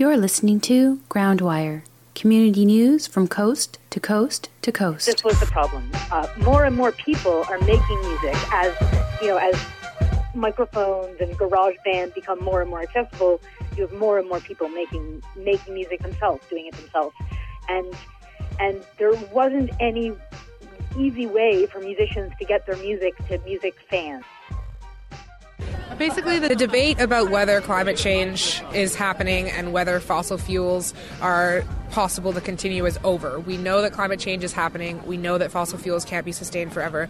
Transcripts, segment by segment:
You're listening to Groundwire, community news from coast to coast to coast. This was the problem. More and more people are making music as microphones and GarageBand become more and more accessible. You have more and more people making music themselves, doing it themselves, and there wasn't any easy way for musicians to get their music to music fans. Basically, the debate about whether climate change is happening and whether fossil fuels are possible to continue is over. We know that climate change is happening. We know that fossil fuels can't be sustained forever.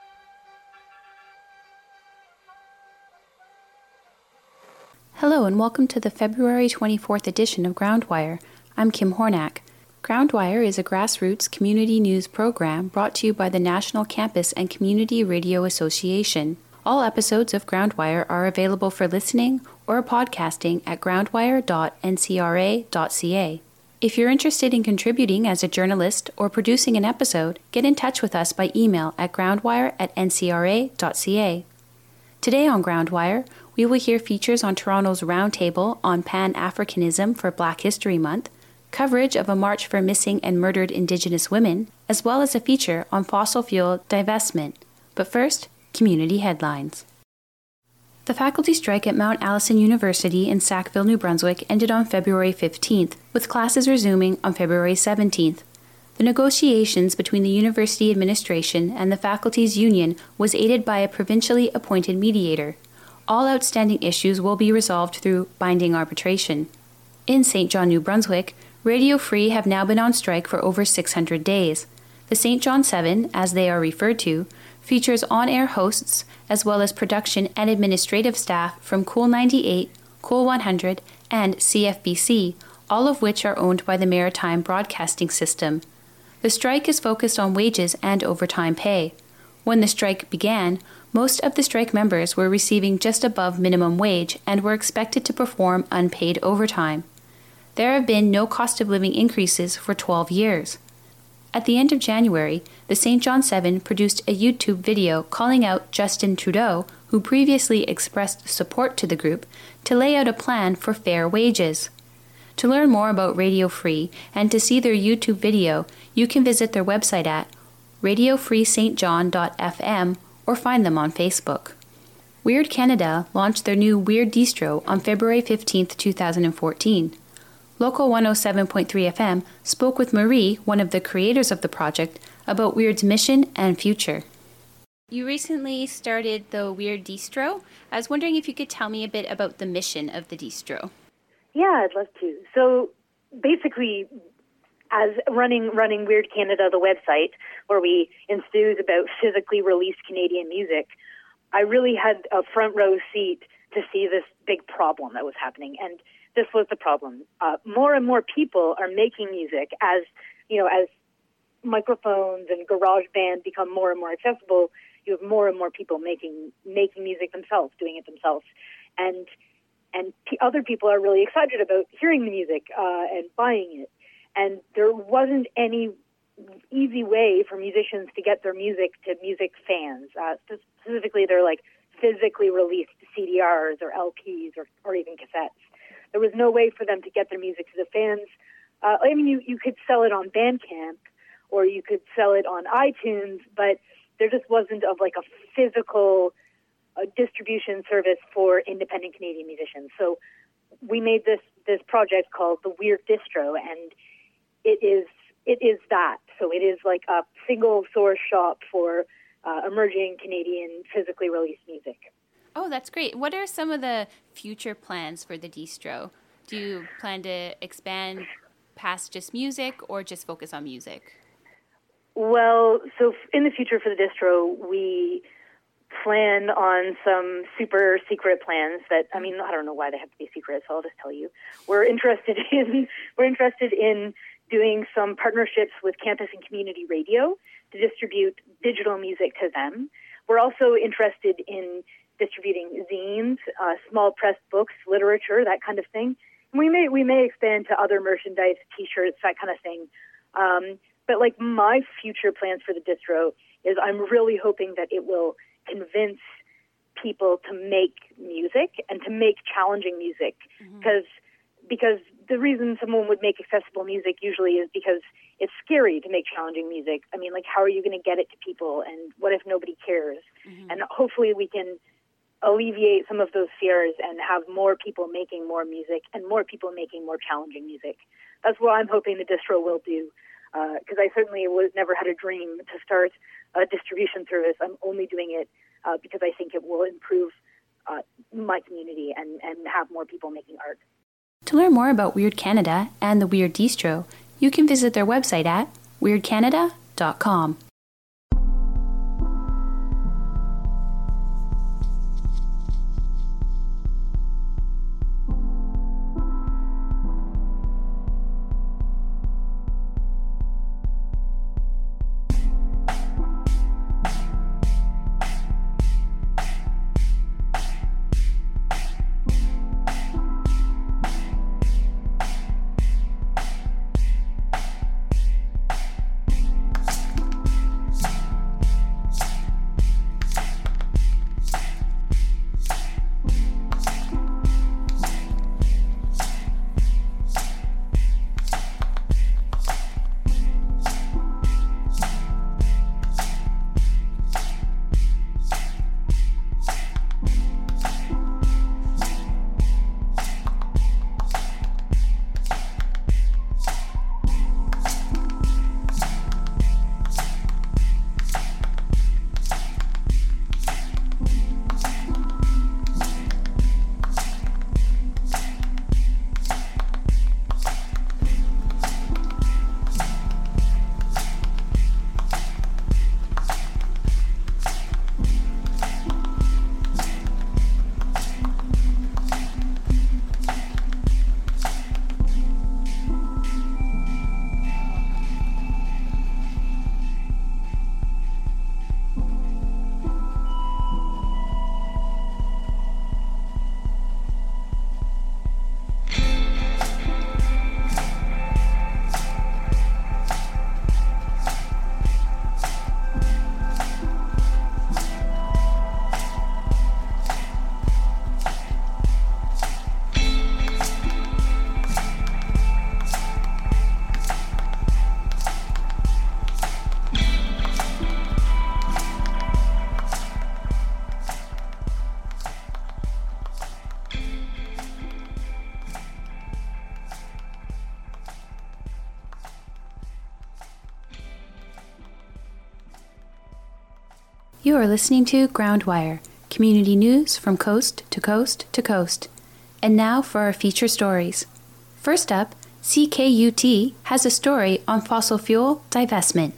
Hello and welcome to the February 24th edition of Groundwire. I'm Kim Hornak. Groundwire is a grassroots community news program brought to you by the National Campus and Community Radio Association. All episodes of Groundwire are available for listening or podcasting at groundwire.ncra.ca. If you're interested in contributing as a journalist or producing an episode, get in touch with us by email at groundwire@ncra.ca. Today on Groundwire, we will hear features on Toronto's Roundtable on Pan-Africanism for Black History Month, coverage of a march for missing and murdered Indigenous women, as well as a feature on fossil fuel divestment. But first, community headlines. The faculty strike at Mount Allison University in Sackville, New Brunswick ended on February 15th, with classes resuming on February 17th. The negotiations between the university administration and the faculty's union was aided by a provincially appointed mediator. All outstanding issues will be resolved through binding arbitration. In St. John, New Brunswick, Radio Free have now been on strike for over 600 days. The St. John 7, as they are referred to, features on-air hosts as well as production and administrative staff from Cool 98, Cool 100, and CFBC, all of which are owned by the Maritime Broadcasting System. The strike is focused on wages and overtime pay. When the strike began, most of the strike members were receiving just above minimum wage and were expected to perform unpaid overtime. There have been no cost of living increases for 12 years. At the end of January, the St. John 7 produced a YouTube video calling out Justin Trudeau, who previously expressed support to the group, to lay out a plan for fair wages. To learn more about Radio Free and to see their YouTube video, you can visit their website at radiofreestjohn.fm or find them on Facebook. Weird Canada launched their new Weird Distro on February 15, 2014. Local 107.3 FM spoke with Marie, one of the creators of the project, about Weird's mission and future. You recently started the Weird Distro. I was wondering if you could tell me a bit about the mission of the distro. Yeah, I'd love to. So basically, as running Weird Canada, the website, where we enthuse about physically released Canadian music, I really had a front row seat to see this big problem that was happening. And this was the problem. More and more people are making music as microphones and GarageBand become more and more accessible. You have more and more people making music themselves, doing it themselves, and other people are really excited about hearing the music and buying it. And there wasn't any easy way for musicians to get their music to music fans. Specifically, they're like physically released CDRs or LPs or even cassettes. There was no way for them to get their music to the fans. You could sell it on Bandcamp or you could sell it on iTunes, but there just wasn't a physical distribution service for independent Canadian musicians. So we made this project called the Weird Distro, and it is that. So it is like a single source shop for emerging Canadian physically released music. Oh, that's great. What are some of the future plans for the distro? Do you plan to expand past just music or just focus on music? Well, so in the future for the distro, we plan on some super secret plans that, I don't know why they have to be secret, so I'll just tell you. We're interested in doing some partnerships with campus and community radio to distribute digital music to them. We're also interested in distributing zines, small press books, literature, that kind of thing. And we may expand to other merchandise, T-shirts, that kind of thing. But my future plans for the distro is I'm really hoping that it will convince people to make music and to make challenging music, because because the reason someone would make accessible music usually is because it's scary to make challenging music. I mean, like, how are you going to get it to people? And what if nobody cares? Mm-hmm. And hopefully we can alleviate some of those fears and have more people making more music and more people making more challenging music. That's what I'm hoping the distro will do, because I certainly never had a dream to start a distribution service. I'm only doing it because I think it will improve my community and have more people making art. To learn more about Weird Canada and the Weird Distro, you can visit their website at weirdcanada.com. You are listening to Groundwire, community news from coast to coast to coast. And now for our feature stories. First up, CKUT has a story on fossil fuel divestment.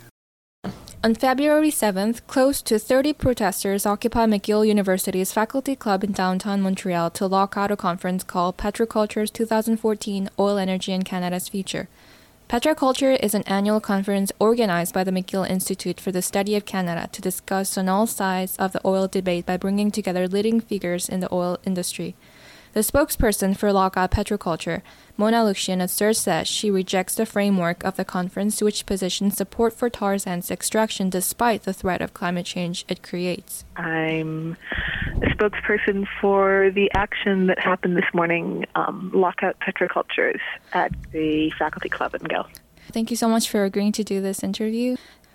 On February 7th, close to 30 protesters occupied McGill University's faculty club in downtown Montreal to lock out a conference called Petroculture's 2014 Oil, Energy and Canada's Future. Petroculture is an annual conference organized by the McGill Institute for the Study of Canada to discuss on all sides of the oil debate by bringing together leading figures in the oil industry. The spokesperson for Lockout Petroculture, Mona Luxian, asserts that she rejects the framework of the conference, which positions support for tar sands extraction despite the threat of climate change it creates. I'm a spokesperson for the action that happened this morning, Lockout Petrocultures, at the faculty club at McGill. Thank you so much for agreeing to do this interview.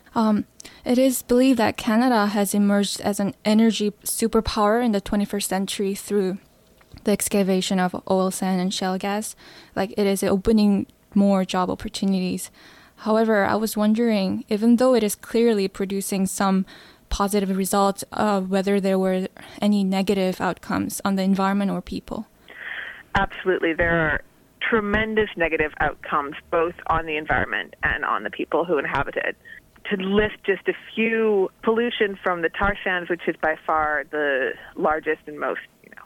It is believed that Canada has emerged as an energy superpower in the 21st century through the excavation of oil, sand, and shale gas. Like, it is opening more job opportunities. However, I was wondering, even though it is clearly producing some positive results, whether there were any negative outcomes on the environment or people. Absolutely. There are tremendous negative outcomes, both on the environment and on the people who inhabit it. To list just a few, pollution from the tar sands, which is by far the largest and most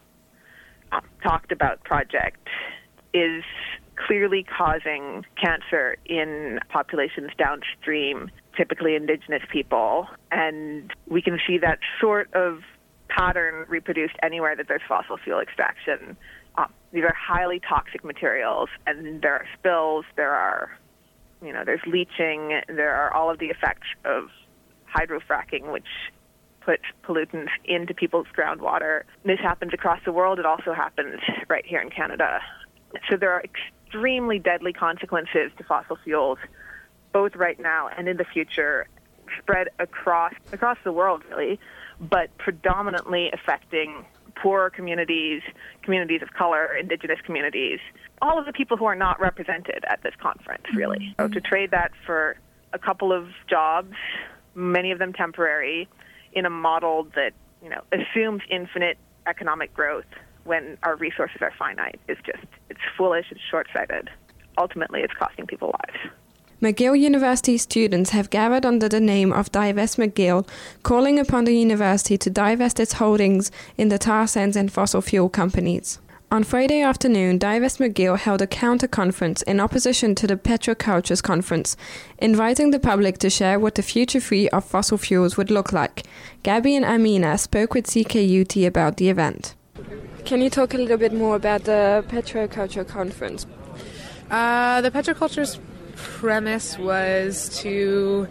talked about project, is clearly causing cancer in populations downstream, typically Indigenous people. And we can see that sort of pattern reproduced anywhere that there's fossil fuel extraction. These are highly toxic materials, and there are spills, there's leaching, there are all of the effects of hydrofracking, which puts pollutants into people's groundwater. This happens across the world. It also happens right here in Canada. So there are extremely deadly consequences to fossil fuels, both right now and in the future, spread across the world, really, but predominantly affecting poorer communities, communities of color, indigenous communities, all of the people who are not represented at this conference, really. So to trade that for a couple of jobs, many of them temporary, in a model that, assumes infinite economic growth when our resources are finite, it's foolish, it's short-sighted. Ultimately, it's costing people lives. McGill University students have gathered under the name of Divest McGill, calling upon the university to divest its holdings in the tar sands and fossil fuel companies. On Friday afternoon, Divest McGill held a counter-conference in opposition to the Petrocultures Conference, inviting the public to share what the future free of fossil fuels would look like. Gabby and Amina spoke with CKUT about the event. Can you talk a little bit more about the Petroculture Conference? The Petrocultures premise was to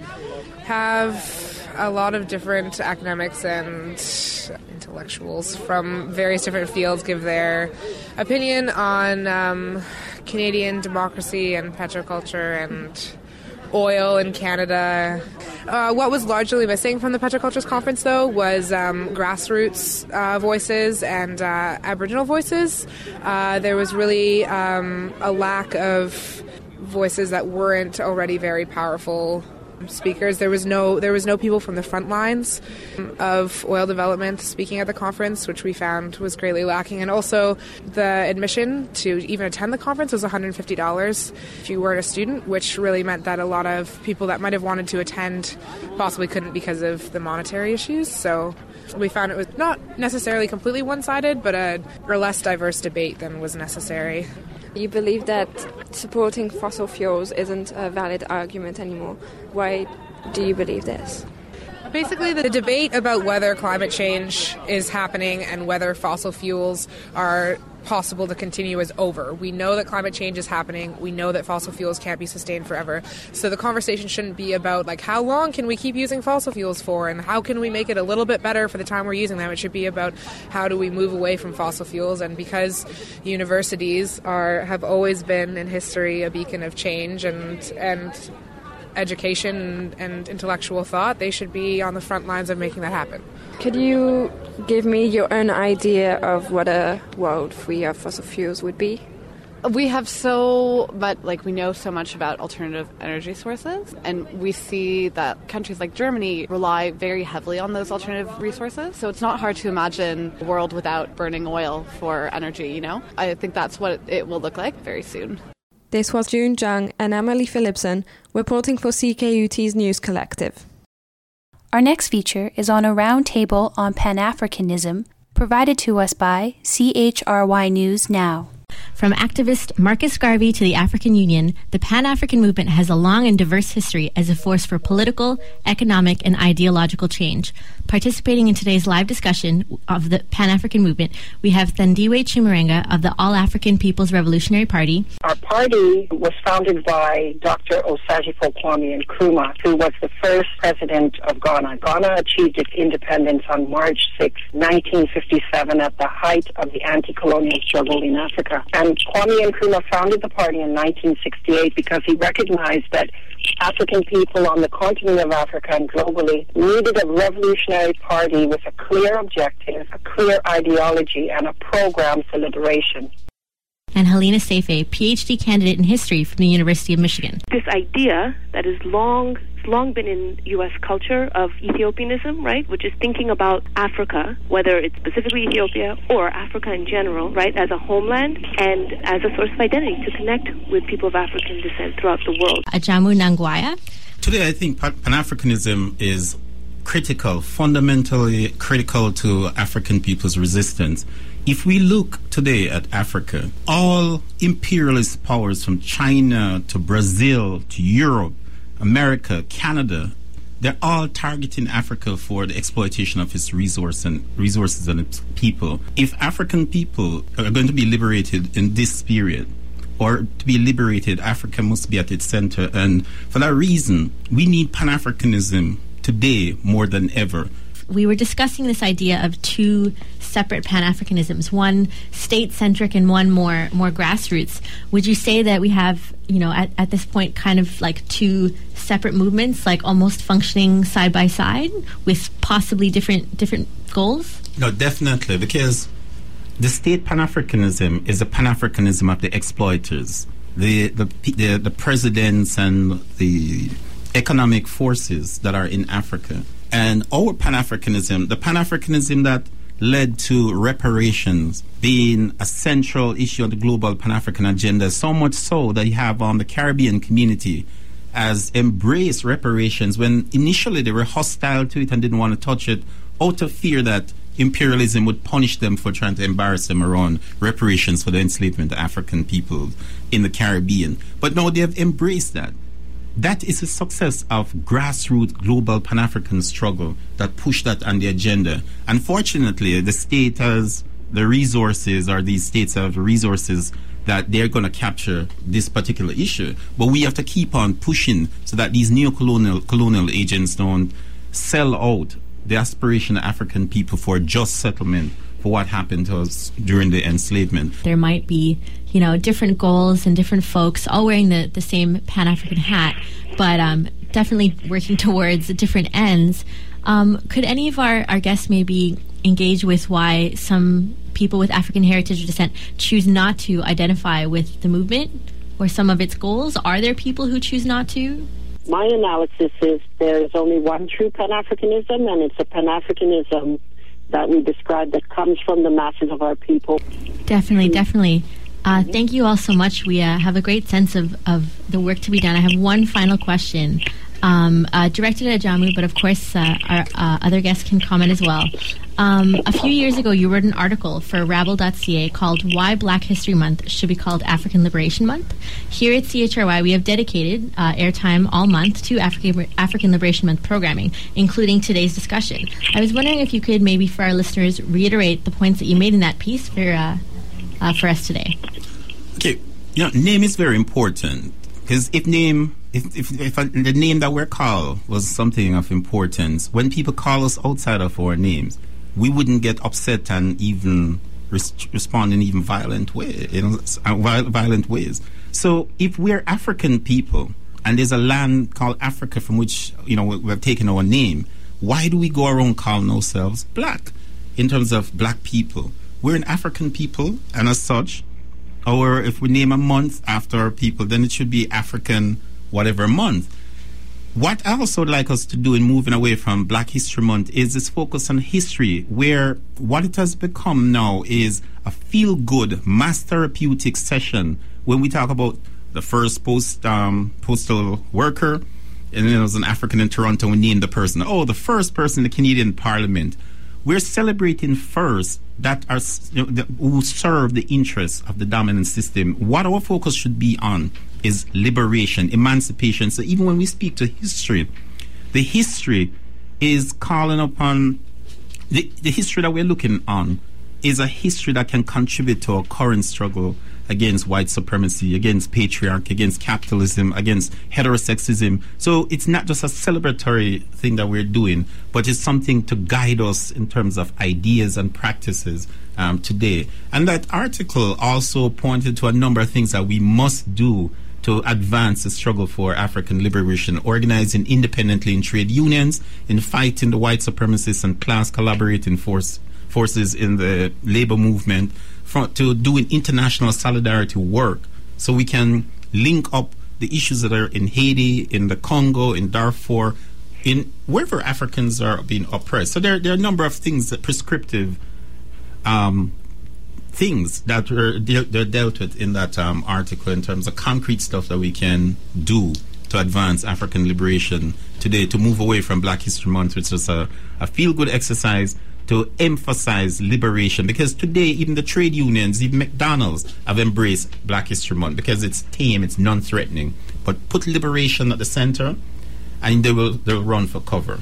have a lot of different academics and intellectuals from various different fields give their opinion on Canadian democracy and petroculture and oil in Canada. What was largely missing from the Petrocultures Conference, though, was grassroots voices and Aboriginal voices. There was really a lack of voices that weren't already very powerful speakers. There was no people from the front lines of oil development speaking at the conference, which we found was greatly lacking. And also the admission to even attend the conference was $150 if you weren't a student, which really meant that a lot of people that might have wanted to attend possibly couldn't because of the monetary issues. So we found it was not necessarily completely one-sided, but a less diverse debate than was necessary. You believe that supporting fossil fuels isn't a valid argument anymore. Why do you believe this? Basically, the debate about whether climate change is happening and whether fossil fuels are possible to continue is over. We know that climate change is happening. We know that fossil fuels can't be sustained forever. So the conversation shouldn't be about, how long can we keep using fossil fuels for and how can we make it a little bit better for the time we're using them. It should be about how do we move away from fossil fuels. And because universities have always been in history a beacon of change and education and intellectual thought, they should be on the front lines of making that happen. Could you give me your own idea of what a world free of fossil fuels would be? We have so much, we know so much about alternative energy sources, and we see that countries like Germany rely very heavily on those alternative resources. So it's not hard to imagine a world without burning oil for energy, I think that's what it will look like very soon. This was June Jung and Emily Philipson reporting for CKUT's News Collective. Our next feature is on a round table on Pan-Africanism, provided to us by CHRY News Now. From activist Marcus Garvey to the African Union, the Pan-African movement has a long and diverse history as a force for political, economic, and ideological change. Participating in today's live discussion of the Pan-African movement, we have Thandiwe Chimurenga of the All-African People's Revolutionary Party. Our party was founded by Dr. Osagyefo Kwame Nkrumah, who was the first president of Ghana. Ghana achieved its independence on March 6, 1957, at the height of the anti-colonial struggle in Africa. And Kwame Nkrumah founded the party in 1968 because he recognized that African people on the continent of Africa and globally needed a revolutionary party with a clear objective, a clear ideology, and a program for liberation. And Helena Seife, PhD candidate in history from the University of Michigan. This idea that is long been in U.S. culture of Ethiopianism, right, which is thinking about Africa, whether it's specifically Ethiopia or Africa in general, right, as a homeland and as a source of identity to connect with people of African descent throughout the world. Ajamu Nangwaya. Today, I think Pan-Africanism is critical, fundamentally critical to African people's resistance. If we look today at Africa, all imperialist powers from China to Brazil to Europe, America, Canada, they're all targeting Africa for the exploitation of its resources and its people. If African people are going to be liberated in this period, or to be liberated, Africa must be at its center. And for that reason, we need Pan-Africanism today more than ever. We were discussing this idea of two separate Pan-Africanisms, one state-centric and one more grassroots. Would you say that we have, at this point, kind of like two separate movements, like almost functioning side by side with possibly different goals? No, definitely, because the state Pan-Africanism is the Pan-Africanism of the exploiters, the presidents and the economic forces that are in Africa. And our Pan-Africanism, the Pan-Africanism that led to reparations being a central issue on the global Pan-African agenda, so much so that you have the Caribbean community has embraced reparations when initially they were hostile to it and didn't want to touch it out of fear that imperialism would punish them for trying to embarrass them around reparations for the enslavement of African people in the Caribbean. But now they have embraced that. That is a success of grassroots global Pan-African struggle that pushed that on the agenda. Unfortunately, the state has the resources, or these states have the resources that they're going to capture this particular issue. But we have to keep on pushing so that these colonial agents don't sell out the aspiration of African people for just settlement for what happened to us during the enslavement. There might be, different goals and different folks all wearing the same Pan-African hat, but definitely working towards different ends. Could any of our guests maybe engage with why some people with African heritage or descent choose not to identify with the movement or some of its goals? Are there people who choose not to? My analysis is there is only one true Pan-Africanism, and it's a Pan-Africanism that we describe that comes from the masses of our people. Definitely. Thank you all so much. We have a great sense of the work to be done. I have one final question directed at Jamu, but of course our other guests can comment as well. A few years ago, you wrote an article for Rabble.ca called Why Black History Month Should Be Called African Liberation Month. Here at CHRY, we have dedicated airtime all month to African Liberation Month programming, including today's discussion. I was wondering if you could maybe, for our listeners, reiterate the points that you made in that piece for us today. Okay, name is very important, because if the name that we're called was something of importance, when people call us outside of our names, we wouldn't get upset and even respond in even violent ways. So if we're African people and there's a land called Africa from which we've taken our name, why do we go around calling ourselves black in terms of black people? We're an African people, and as such, or if we name a month after our people, then it should be African whatever month. What I also would like us to do in moving away from Black History Month is this focus on history, where what it has become now is a feel-good mass therapeutic session when we talk about the first postal worker, and it was an African in Toronto, we named the person, the first person in the Canadian Parliament. We're celebrating first that are who serve the interests of the dominant system. What our focus should be on is liberation, emancipation. So even when we speak to history, the history is calling upon the history that we're looking on is a history that can contribute to our current struggle against white supremacy, against patriarchy, against capitalism, against heterosexism. So it's not just a celebratory thing that we're doing, but it's something to guide us in terms of ideas and practices today. And that article also pointed to a number of things that we must do to advance the struggle for African liberation, organizing independently in trade unions, in fighting the white supremacists and class collaborating forces in the labor movement, to doing international solidarity work so we can link up the issues that are in Haiti, in the Congo, in Darfur, in wherever Africans are being oppressed. So there are a number of things, that prescriptive things that they're dealt with in that article in terms of concrete stuff that we can do to advance African liberation today, to move away from Black History Month, which is a feel-good exercise to emphasize liberation, because today even the trade unions, even McDonald's, have embraced Black History Month because it's tame, it's non-threatening. But put liberation at the center, and they'll run for cover.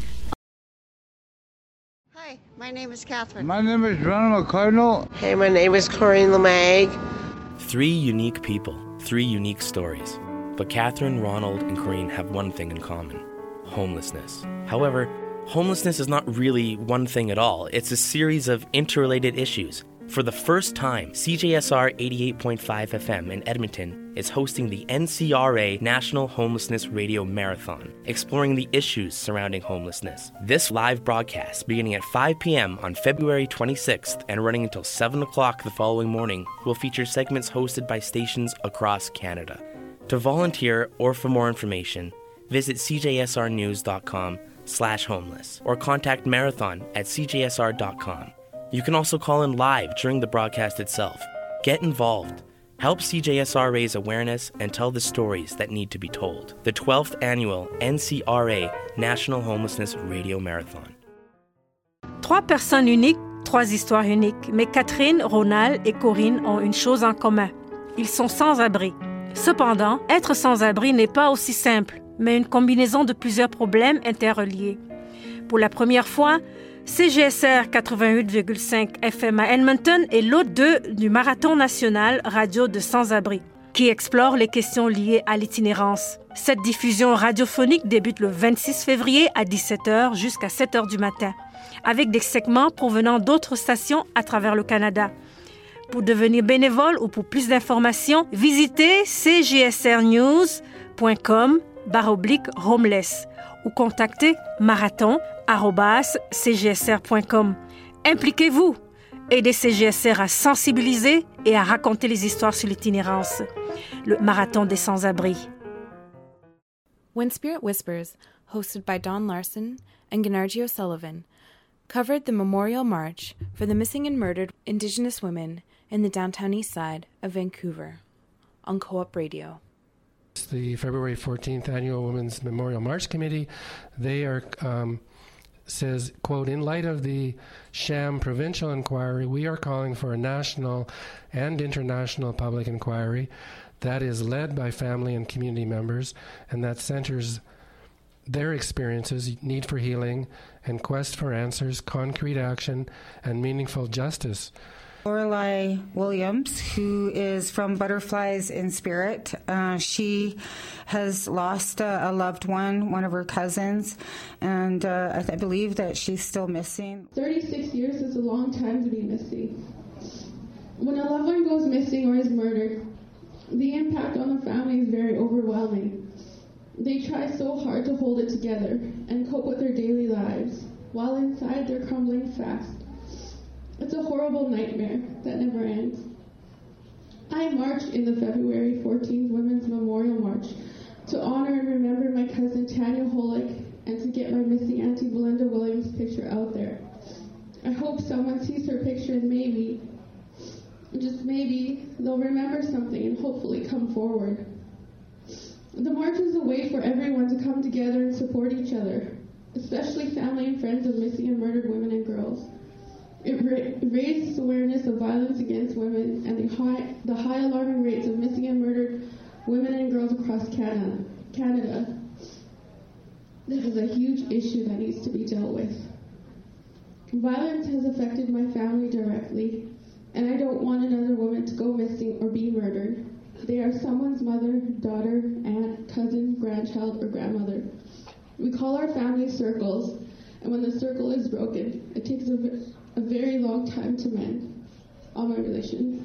Hi, my name is Catherine. My name is Ronald McCardinal. Hey, my name is Corinne LeMag. 3 unique people, 3 unique stories. But Catherine, Ronald, and Corinne have one thing in common: homelessness. However, Homelessness is not really one thing at all. It's a series of interrelated issues. For the first time, CJSR 88.5 FM in Edmonton is hosting the NCRA National Homelessness Radio Marathon, exploring the issues surrounding homelessness. This live broadcast, beginning at 5 p.m. on February 26th and running until 7 o'clock the following morning, will feature segments hosted by stations across Canada. To volunteer or for more information, visit cjsrnews.com/homeless or contact Marathon at cjsr.com. You can also call in live during the broadcast itself. Get involved. Help CJSR raise awareness and tell the stories that need to be told. The 12th annual NCRA National Homelessness Radio Marathon. 3 personnes uniques, 3 histoires uniques. Mais Catherine, Ronald et Corinne ont une chose en commun. Ils sont sans abri. Cependant, être sans abri n'est pas aussi simple, mais une combinaison de plusieurs problèmes interreliés. Pour la première fois, CJSR 88,5 FM à Edmonton est l'hôte 2 du Marathon national radio de sans-abri, qui explore les questions liées à l'itinérance. Cette diffusion radiophonique débute le 26 février à 17h jusqu'à 7h du matin, avec des segments provenant d'autres stations à travers le Canada. Pour devenir bénévole ou pour plus d'informations, visitez cjsrnews.com/homeless ou contactez marathon@cjsr.com. Impliquez-vous. Aidez CJSR à sensibiliser et à raconter les histoires sur l'itinérance. Le Marathon des sans-abri. When Spirit Whispers, hosted by Don Larson and Gennargy O'Sullivan, covered the Memorial March for the missing and murdered Indigenous women in the downtown east side of Vancouver on Co-op Radio. The February 14th Annual Women's Memorial March Committee, they are says, quote, in light of the sham provincial inquiry, we are calling for a national and international public inquiry that is led by family and community members and that centers their experiences, need for healing, and quest for answers, concrete action, and meaningful justice. Lorelei Williams, who is from Butterflies in Spirit. She has lost a loved one of her cousins, and I believe that she's still missing. 36 years is a long time to be missing. When a loved one goes missing or is murdered, the impact on the family is very overwhelming. They try so hard to hold it together and cope with their daily lives, while inside they're crumbling fast. It's a horrible nightmare that never ends. I marched in the February 14th Women's Memorial March to honor and remember my cousin Tanya Holick and to get my missing Auntie Belinda Williams picture out there. I hope someone sees her picture and maybe, just maybe, they'll remember something and hopefully come forward. The march is a way for everyone to come together and support each other, especially family and friends of missing and murdered women and girls. It raises awareness of violence against women and the high alarming rates of missing and murdered women and girls across Canada. This is a huge issue that needs to be dealt with. Violence has affected my family directly, and I don't want another woman to go missing or be murdered. They are someone's mother, daughter, aunt, cousin, grandchild, or grandmother. We call our family circles, and when the circle is broken, it takes a very long time to mend. All my relations.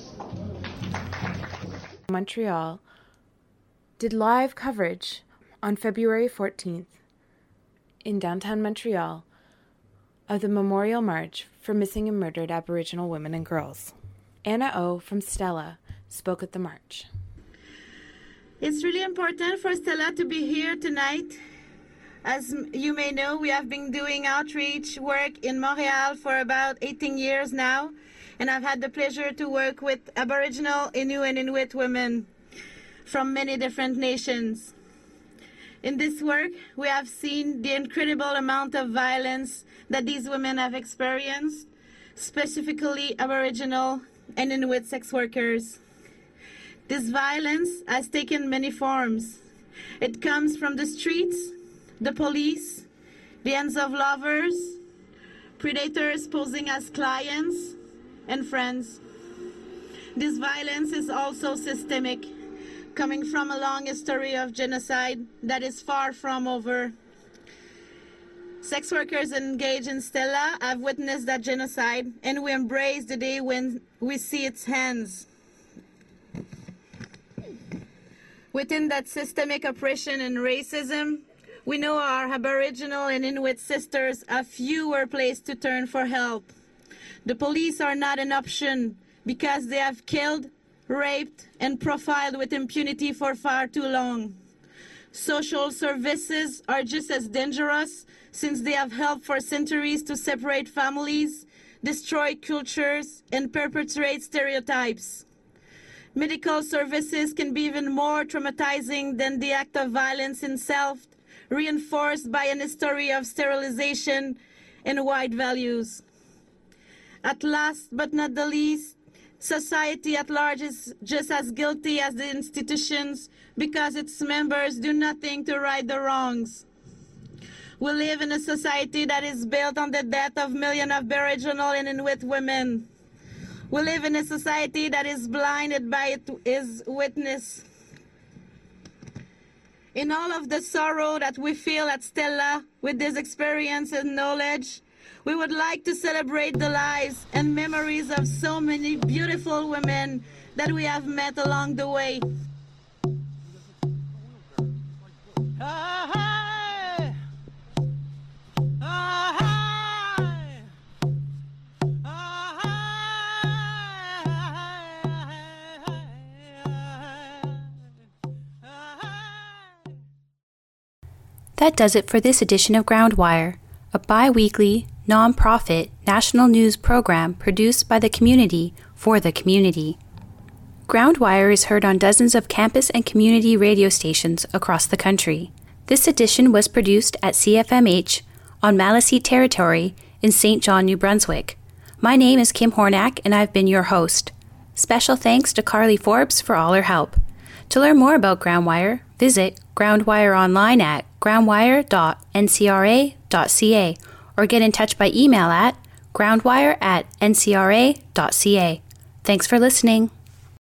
Montreal did live coverage on February 14th in downtown Montreal of the Memorial March for missing and murdered Aboriginal women and girls. Anna O. from Stella spoke at the march. It's really important for Stella to be here tonight. As you may know, we have been doing outreach work in Montreal for about 18 years now, and I've had the pleasure to work with Aboriginal, Innu, and Inuit women from many different nations. In this work, we have seen the incredible amount of violence that these women have experienced, specifically Aboriginal and Inuit sex workers. This violence has taken many forms. It comes from the streets, the police, the hands of lovers, predators posing as clients, and friends. This violence is also systemic, coming from a long history of genocide that is far from over. Sex workers engaged in Stella have witnessed that genocide, and we embrace the day when we see its hands. Within that systemic oppression and racism, we know our Aboriginal and Inuit sisters have fewer places to turn for help. The police are not an option because they have killed, raped, and profiled with impunity for far too long. Social services are just as dangerous since they have helped for centuries to separate families, destroy cultures, and perpetuate stereotypes. Medical services can be even more traumatizing than the act of violence itself, reinforced by an history of sterilization and white values. At last but not the least, society at large is just as guilty as the institutions because its members do nothing to right the wrongs. We live in a society that is built on the death of millions of Aboriginal and Inuit women. We live in a society that is blinded by its witness. In all of the sorrow that we feel at Stella with this experience and knowledge, we would like to celebrate the lives and memories of so many beautiful women that we have met along the way. That does it for this edition of Groundwire, a bi-weekly, non-profit national news program produced by the community for the community. Groundwire is heard on dozens of campus and community radio stations across the country. This edition was produced at CFMH on Maliseet territory in St. John, New Brunswick. My name is Kim Hornak and I've been your host. Special thanks to Carly Forbes for all her help. To learn more about Groundwire, visit Groundwire online at groundwire.ncra.ca or get in touch by email at groundwire@ncra.ca. Thanks for listening.